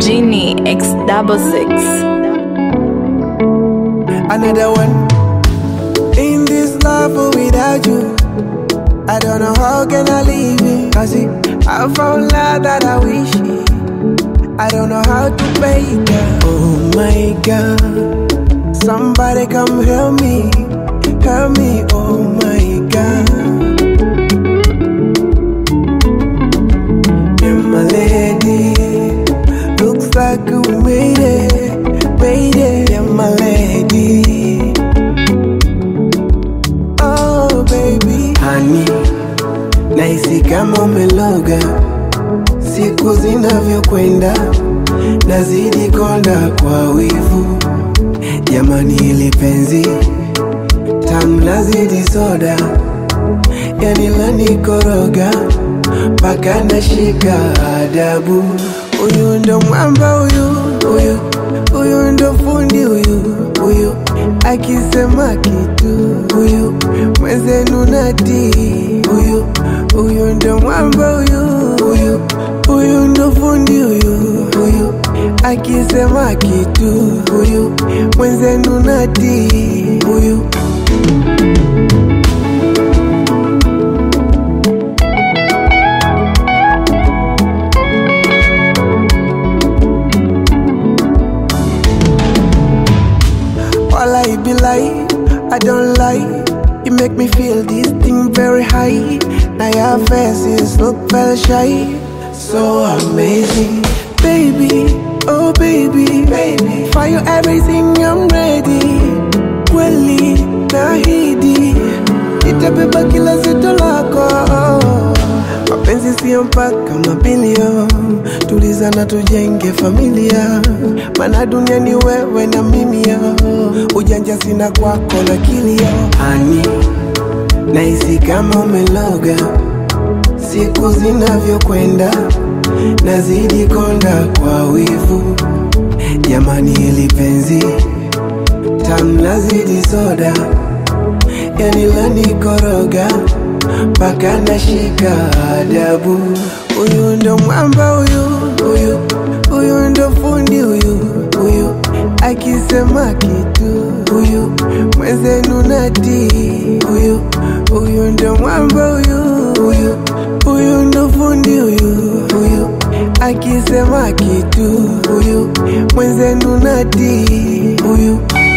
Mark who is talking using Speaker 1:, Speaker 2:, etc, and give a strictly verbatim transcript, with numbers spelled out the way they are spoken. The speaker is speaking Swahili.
Speaker 1: Genie X double six.
Speaker 2: Another one. In this love without you, I don't know how can I leave it. Cause it, I found love that I wish it. I don't know how to pay it. Oh my God, somebody come help me, help me, oh my God. You're my lady, looks like you made it, made it. You're my lady, oh baby. Honey, naisi kama umeloga, siku zinavyokwenda nazidi konda kwa wivu. Jamani ili penzi tamu nazidi soda, yani lanikoroga mpaka nashika adabu. Uyu ndo mwamba uyu, uyu, uyu ndo fundi uyu, uyu akisema kitu uyu mwenzenu nati uyu, uyu ndo mwamba uyu, uyu, uyu ndo fundi uyu, uyu akisema kitu uyu mwenzenu nati uyu. All I be like, I don't lie. You make me feel this thing very high. Now your faces look very shy, so amazing, baby. Oh baby, baby, for you everything I'm ready. Kweli nahidi nitabeba kila zito lako. Mapenzi sio mpaka mabilio, tulizana tujenge familia. Maana dunia ni wewe na mimi yo, ujanja sina kwako na kilio. Honey, naisi kama umeloga, siku zinavyokwenda nazidi konda kwa wivu. Jamani ili penzi tamu nazidi soda, yani lanikoroga mpaka nashika adabu. Uyu ndo mwamba uyu, uyu, uyu ndo fundi uyu, uyu akisema kitu uyu mwenzenu nati uyu, uyu ndo mwamba uyu, uyu, uyu ndo fundi uyu, uyu akisema kitu uyu mwenzenu nati uyu.